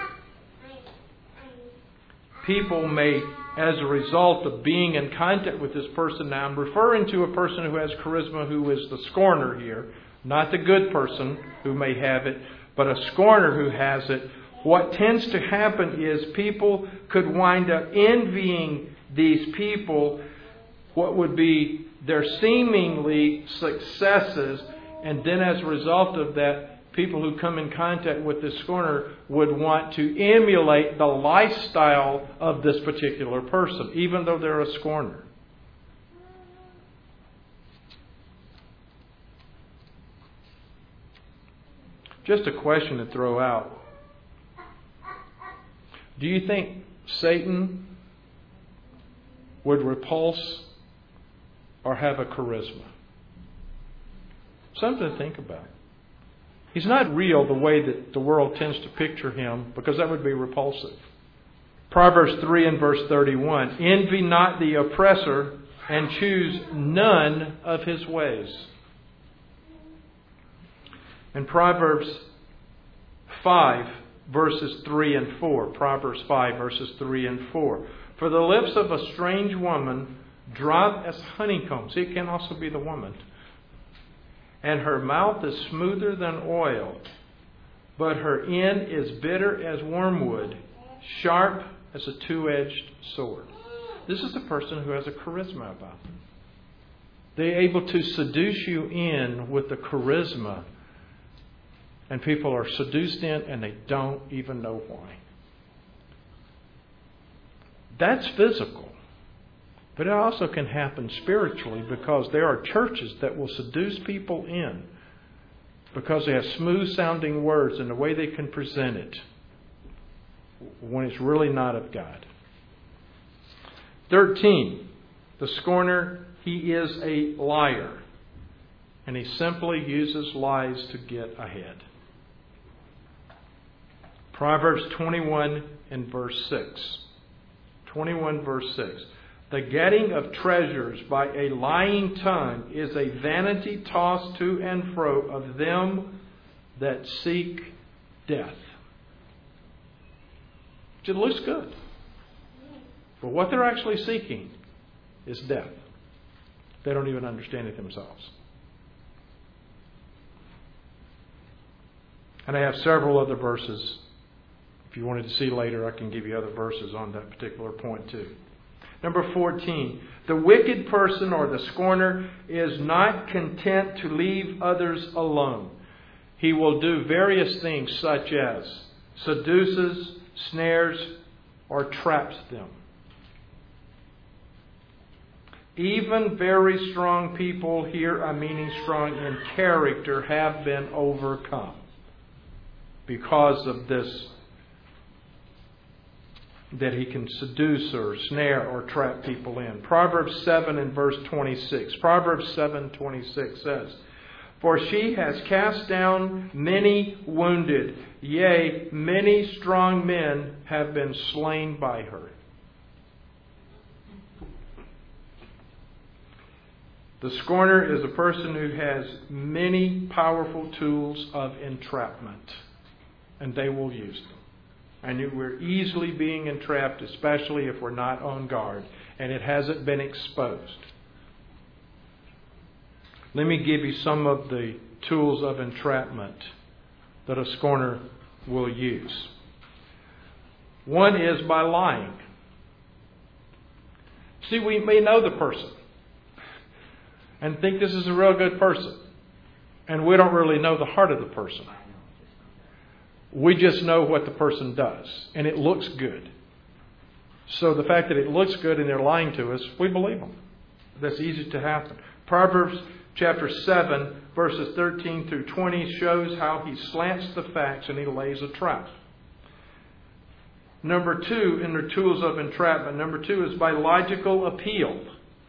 Speaker 1: People may, as a result of being in contact with this person, now I'm referring to a person who has charisma who is the scorner here, not the good person who may have it, but a scorner who has it. What tends to happen is people could wind up envying these people what would be their seemingly successes, and then as a result of that, people who come in contact with this scorner would want to emulate the lifestyle of this particular person, even though they're a scorner. Just a question to throw out. Do you think Satan would repulse or have a charisma? Something to think about. He's not real the way that the world tends to picture him, because that would be repulsive. Proverbs three and verse thirty-one. Envy not the oppressor, and choose none of his ways. In Proverbs five, verses three and four. Proverbs five, verses three and four. For the lips of a strange woman drop as honeycomb. See, it can also be the woman. And her mouth is smoother than oil, but her end is bitter as wormwood, sharp as a two-edged sword. This is the person who has a charisma about them. They're able to seduce you in with the charisma, and people are seduced in and they don't even know why. That's physical. But it also can happen spiritually, because there are churches that will seduce people in because they have smooth sounding words and the way they can present it when it's really not of God. thirteen. The scorner, he is a liar. And he simply uses lies to get ahead. Proverbs twenty-one and verse six. twenty-one verse six. The getting of treasures by a lying tongue is a vanity tossed to and fro of them that seek death. It looks good. But what they're actually seeking is death. They don't even understand it themselves. And I have several other verses. If you wanted to see later, I can give you other verses on that particular point too. Number fourteen, the wicked person or the scorner is not content to leave others alone. He will do various things such as seduces, snares, or traps them. Even very strong people, here I'm meaning strong in character, have been overcome because of this, that he can seduce or snare or trap people in. Proverbs seven and verse twenty-six. Proverbs seven twenty-six says, For she has cast down many wounded, yea, many strong men have been slain by her. The scorner is a person who has many powerful tools of entrapment, and they will use them. And we're easily being entrapped, especially if we're not on guard and it hasn't been exposed. Let me give you some of the tools of entrapment that a scorner will use. One is by lying. See, we may know the person and think this is a real good person, and we don't really know the heart of the person. We just know what the person does, and it looks good. So the fact that it looks good and they're lying to us, we believe them. That's easy to happen. Proverbs chapter seven, verses thirteen through twenty shows how he slants the facts and he lays a trap. Number two, in their tools of entrapment, number two is by logical appeal.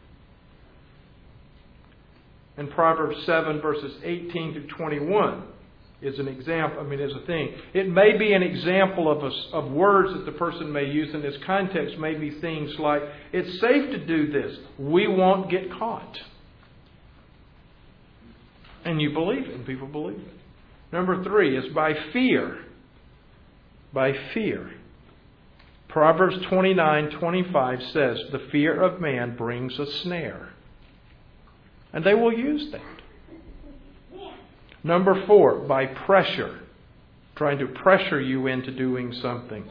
Speaker 1: In Proverbs seven, verses eighteen through twenty-one, is an example, I mean, is a thing. It may be an example of, a, of words that the person may use in this context. May be things like, it's safe to do this. We won't get caught. And you believe it, and people believe it. Number three is by fear. By fear. Proverbs twenty-nine twenty-five says, the fear of man brings a snare. And they will use that. Number four, by pressure. Trying to pressure you into doing something.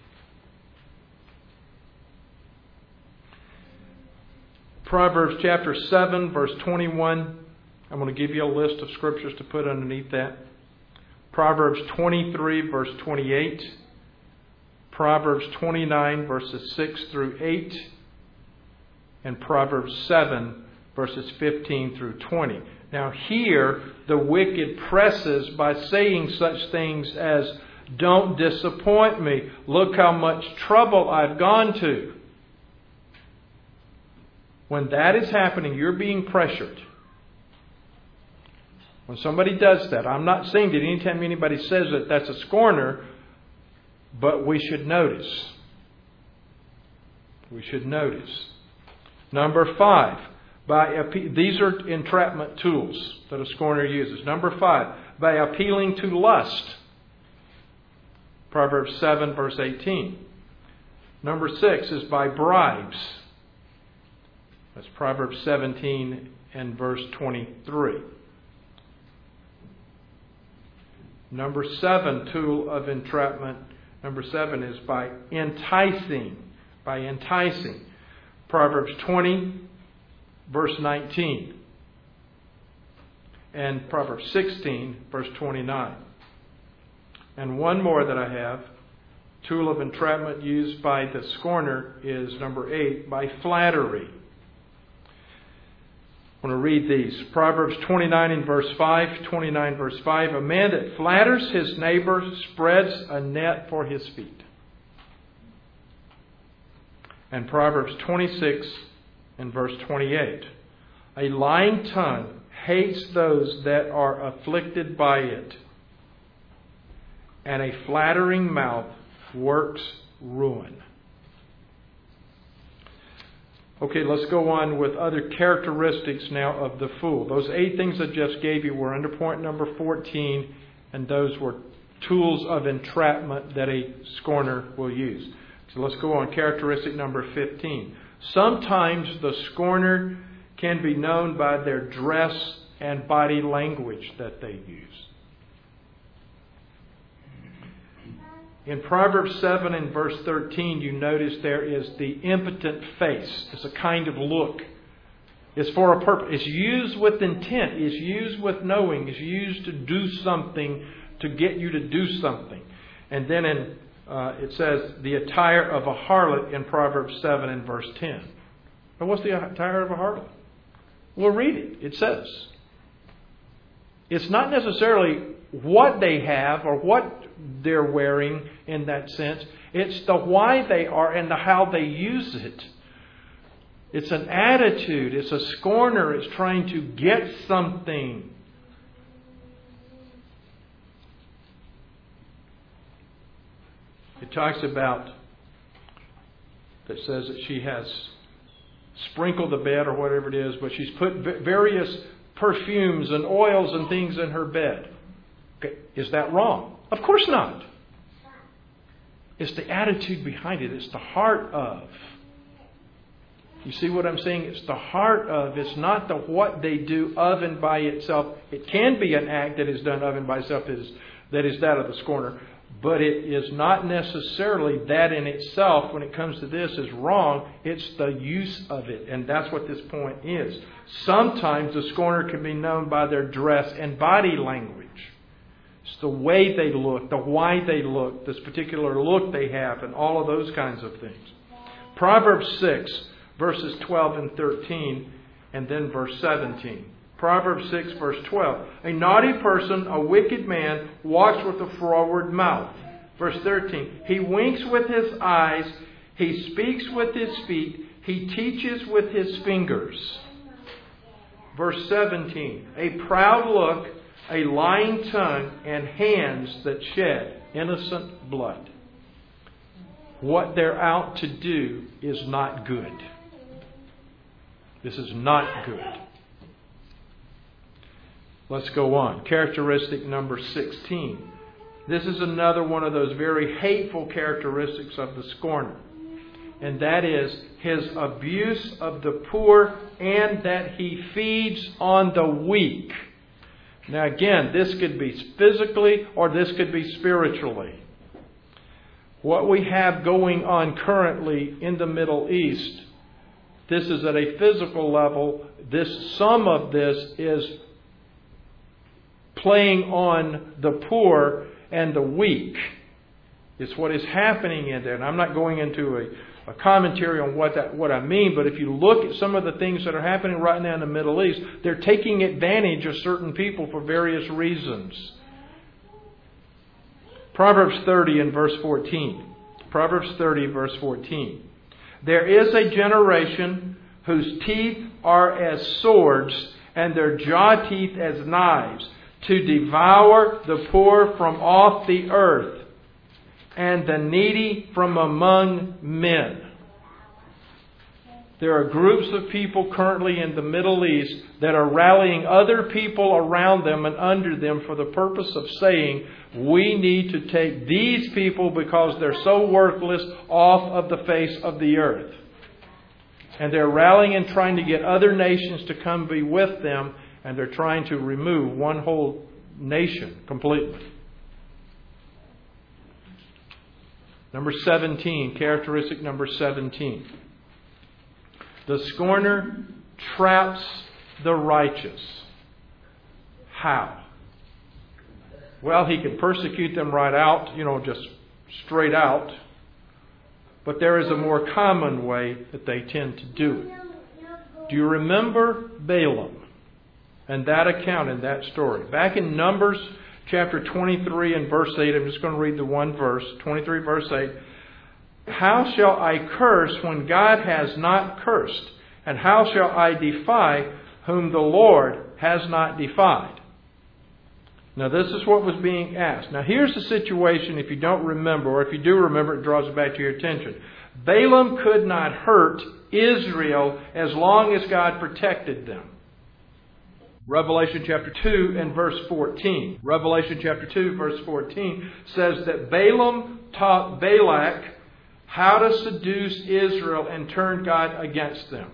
Speaker 1: Proverbs chapter seven, verse twenty-one. I'm going to give you a list of scriptures to put underneath that. Proverbs twenty-three, verse twenty-eight. Proverbs twenty-nine, verses six through eight. And Proverbs seven, verses fifteen through twenty. Now here, the wicked presses by saying such things as, don't disappoint me. Look how much trouble I've gone to. When that is happening, you're being pressured. When somebody does that, I'm not saying that anytime anybody says it, that's a scorner, but we should notice. We should notice. Number five, by these are entrapment tools that a scorner uses. Number five, by appealing to lust. Proverbs seven, verse eighteen. Number six is by bribes. That's Proverbs seventeen and verse twenty-three. Number seven tool of entrapment, number seven is by enticing. By enticing. Proverbs twenty, verse nineteen. And Proverbs sixteen, verse twenty-nine. And one more that I have, tool of entrapment used by the scorner is number eight, by flattery. I want to read these. Proverbs twenty-nine and verse five, twenty-nine verse five. A man that flatters his neighbor spreads a net for his feet. And Proverbs twenty-six and verse twenty-eight. A lying tongue hates those that are afflicted by it, and a flattering mouth works ruin. Okay, let's go on with other characteristics now of the fool. Those eight things I just gave you were under point number fourteen, and those were tools of entrapment that a scorner will use. So let's go on. Characteristic number fifteen. Sometimes the scorner can be known by their dress and body language that they use. In Proverbs seven and verse thirteen, you notice there is the impotent face. It's a kind of look. It's for a purpose. It's used with intent. It's used with knowing. It's used to do something, to get you to do something. And then in uh, it says the attire of a harlot in Proverbs seven and verse ten. But what's the attire of a harlot? We'll read it. It says. It's not necessarily what they have or what they're wearing in that sense. It's the why they are and the how they use it. It's an attitude. It's a scorner. It's trying to get something. It talks about, that says that she has sprinkled the bed or whatever it is, but she's put various perfumes and oils and things in her bed. Okay, is that wrong? Of course not. It's the attitude behind it. It's the heart of. You see what I'm saying? It's the heart of. It's not the what they do of and by itself. It can be an act that is done of and by itself that is, that is that of the scorner. But it is not necessarily that in itself, when it comes to this, is wrong. It's the use of it. And that's what this point is. Sometimes the scorner can be known by their dress and body language. It's the way they look, the why they look, this particular look they have, and all of those kinds of things. Proverbs six, verses twelve and thirteen, and then verse seventeen. Proverbs six, verse twelve. A naughty person, a wicked man, walks with a froward mouth. Verse thirteen. He winks with his eyes. He speaks with his feet. He teaches with his fingers. Verse seventeen. A proud look, a lying tongue, and hands that shed innocent blood. What they're out to do is not good. This is not good. Let's go on. Characteristic number sixteen. This is another one of those very hateful characteristics of the scorner. And that is his abuse of the poor and that he feeds on the weak. Now again, this could be physically or this could be spiritually. What we have going on currently in the Middle East, this is at a physical level. This, some of this is playing on the poor and the weak. It's what is happening in there. And I'm not going into a, a commentary on what that, what I mean, but if you look at some of the things that are happening right now in the Middle East, they're taking advantage of certain people for various reasons. Proverbs thirty and verse fourteen. Proverbs thirty, verse fourteen. There is a generation whose teeth are as swords and their jaw teeth as knives, to devour the poor from off the earth and the needy from among men. There are groups of people currently in the Middle East that are rallying other people around them and under them for the purpose of saying, we need to take these people because they're so worthless off of the face of the earth. And they're rallying and trying to get other nations to come be with them, and they're trying to remove one whole nation completely. Number seventeen, characteristic number seventeen. The scorner traps the righteous. How? Well, he can persecute them right out, you know, just straight out. But there is a more common way that they tend to do it. Do you remember Balaam and that account in that story? Back in Numbers chapter twenty-three and verse eight, I'm just going to read the one verse, twenty-three verse eight. How shall I curse when God has not cursed? And how shall I defy whom the Lord has not defied? Now this is what was being asked. Now here's the situation, if you don't remember, or if you do remember, it draws it back to your attention. Balaam could not hurt Israel as long as God protected them. Revelation chapter two and verse fourteen. Revelation chapter two verse fourteen says that Balaam taught Balak how to seduce Israel and turn God against them.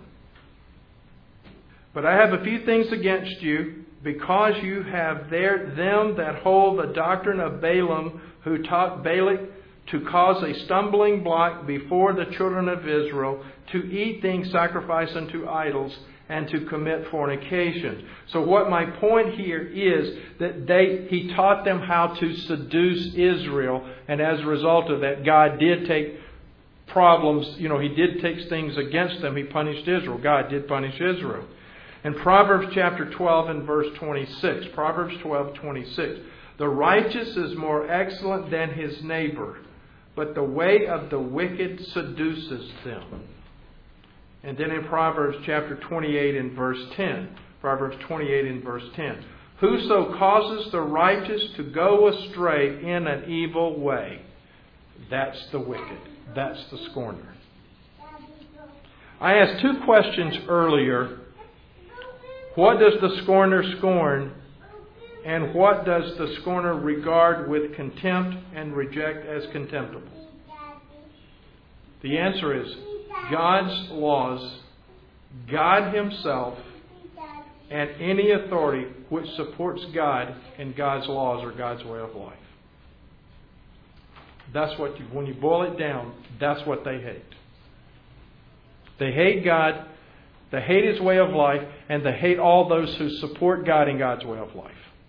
Speaker 1: But I have a few things against you, because you have there them that hold the doctrine of Balaam, who taught Balak to cause a stumbling block before the children of Israel, to eat things sacrificed unto idols, and to commit fornication. So what my point here is that they he taught them how to seduce Israel, and as a result of that, God did take problems, you know, He did take things against them. He punished Israel. God did punish Israel. In Proverbs chapter twelve and verse twenty-six, Proverbs twelve, twenty-six, the righteous is more excellent than his neighbor, but the way of the wicked seduces them. And then in Proverbs chapter twenty-eight and verse ten, Proverbs twenty-eight and verse ten, whoso causes the righteous to go astray in an evil way, that's the wicked. That's the scorner. I asked two questions earlier. What does the scorner scorn? And what does the scorner regard with contempt and reject as contemptible? The answer is God's laws, God Himself, and any authority which supports God and God's laws or God's way of life. That's what you, when you boil it down, that's what they hate. They hate God, they hate His way of life, and they hate all those who support God and God's way of life.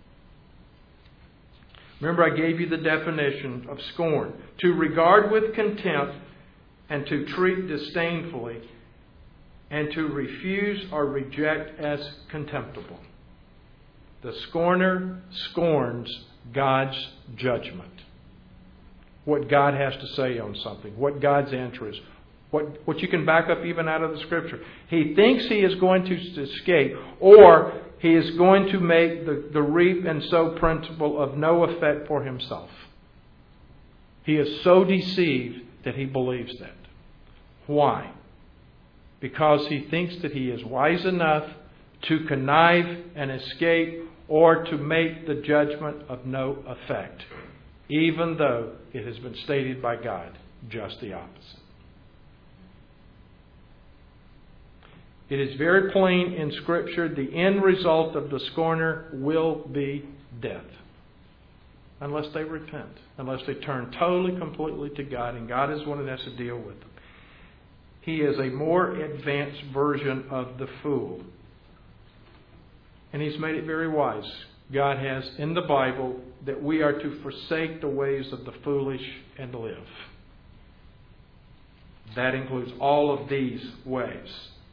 Speaker 1: Remember, I gave you the definition of scorn. To regard with contempt and to treat disdainfully and to refuse or reject as contemptible. The scorner scorns God's judgment. What God has to say on something. What God's answer is. What, what you can back up even out of the Scripture. He thinks he is going to escape, or he is going to make the, the reap and sow principle of no effect for himself. He is so deceived that he believes that. Why? Because he thinks that he is wise enough to connive and escape, or to make the judgment of no effect, even though it has been stated by God just the opposite. It is very plain in Scripture, the end result of the scorner will be death. Unless they repent. Unless they turn totally, completely to God. And God is one that has to deal with them. He is a more advanced version of the fool. And He's made it very wise. God has in the Bible that we are to forsake the ways of the foolish and live. That includes all of these ways.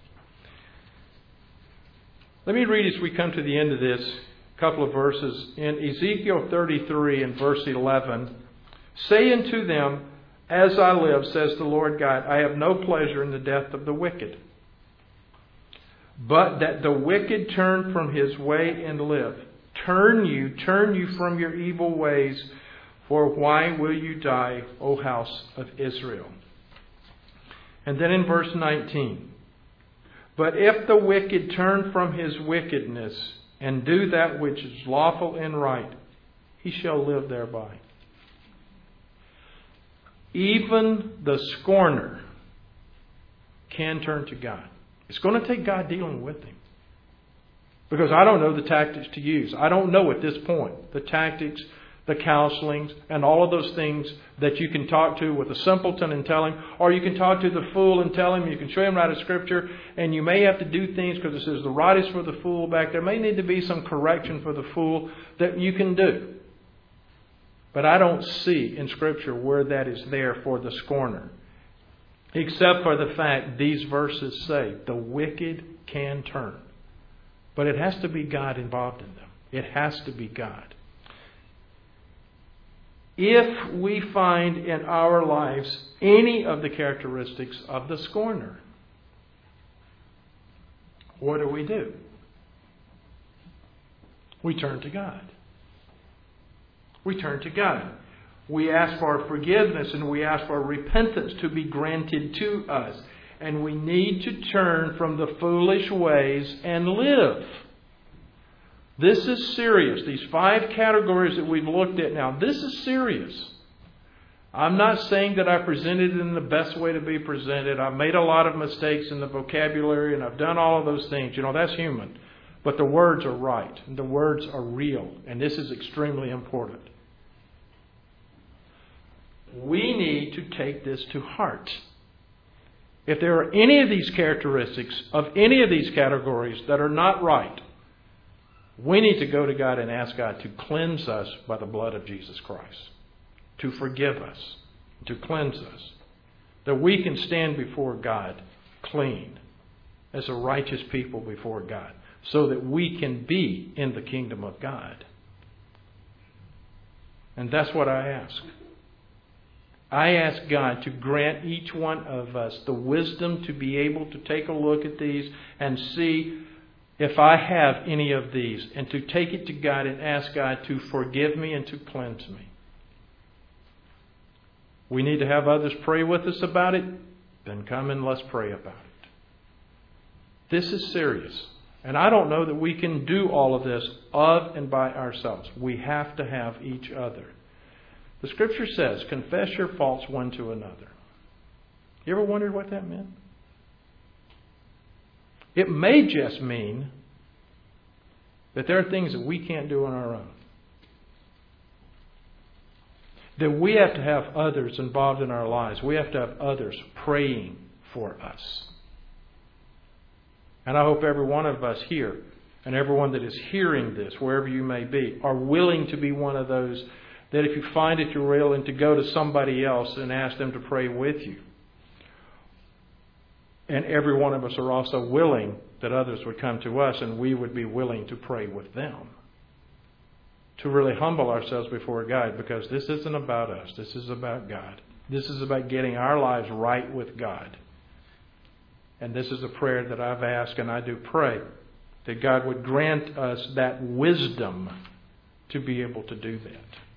Speaker 1: Let me read as we come to the end of this a couple of verses. In Ezekiel thirty-three and verse eleven, say unto them, as I live, says the Lord God, I have no pleasure in the death of the wicked, but that the wicked turn from his way and live. Turn you, turn you from your evil ways, for why will you die, O house of Israel? And then in verse nineteen, but if the wicked turn from his wickedness and do that which is lawful and right, he shall live thereby. Even the scorner can turn to God. It's going to take God dealing with him. Because I don't know the tactics to use. I don't know at this point the tactics, the counselings, and all of those things that you can talk to with a simpleton and tell him, or you can talk to the fool and tell him, you can show him right out of Scripture, and you may have to do things because it says the right is for the fool back there. May need to be some correction for the fool that you can do. But I don't see in Scripture where that is there for the scorner. Except for the fact these verses say the wicked can turn. But it has to be God involved in them. It has to be God. If we find in our lives any of the characteristics of the scorner, what do we do? We turn to God. We turn to God. We ask for forgiveness and we ask for repentance to be granted to us. And we need to turn from the foolish ways and live. This is serious. These five categories that we've looked at now, this is serious. I'm not saying that I presented it in the best way to be presented. I've made a lot of mistakes in the vocabulary and I've done all of those things. You know, that's human. But the words are right. And the words are real. And this is extremely important. We need to take this to heart. If there are any of these characteristics of any of these categories that are not right, we need to go to God and ask God to cleanse us by the blood of Jesus Christ. To forgive us. To cleanse us. That we can stand before God clean. As a righteous people before God. So that we can be in the kingdom of God. And that's what I ask. I ask God to grant each one of us the wisdom to be able to take a look at these and see if I have any of these, and to take it to God and ask God to forgive me and to cleanse me. We need to have others pray with us about it. Then come and let's pray about it. This is serious. And I don't know that we can do all of this of and by ourselves. We have to have each other. The Scripture says, confess your faults one to another. You ever wondered what that meant? It may just mean that there are things that we can't do on our own. That we have to have others involved in our lives. We have to have others praying for us. And I hope every one of us here, and everyone that is hearing this, wherever you may be, are willing to be one of those that if you find it you're willing to go to somebody else and ask them to pray with you. And every one of us are also willing that others would come to us and we would be willing to pray with them. To really humble ourselves before God, because this isn't about us. This is about God. This is about getting our lives right with God. And this is a prayer that I've asked, and I do pray that God would grant us that wisdom to be able to do that.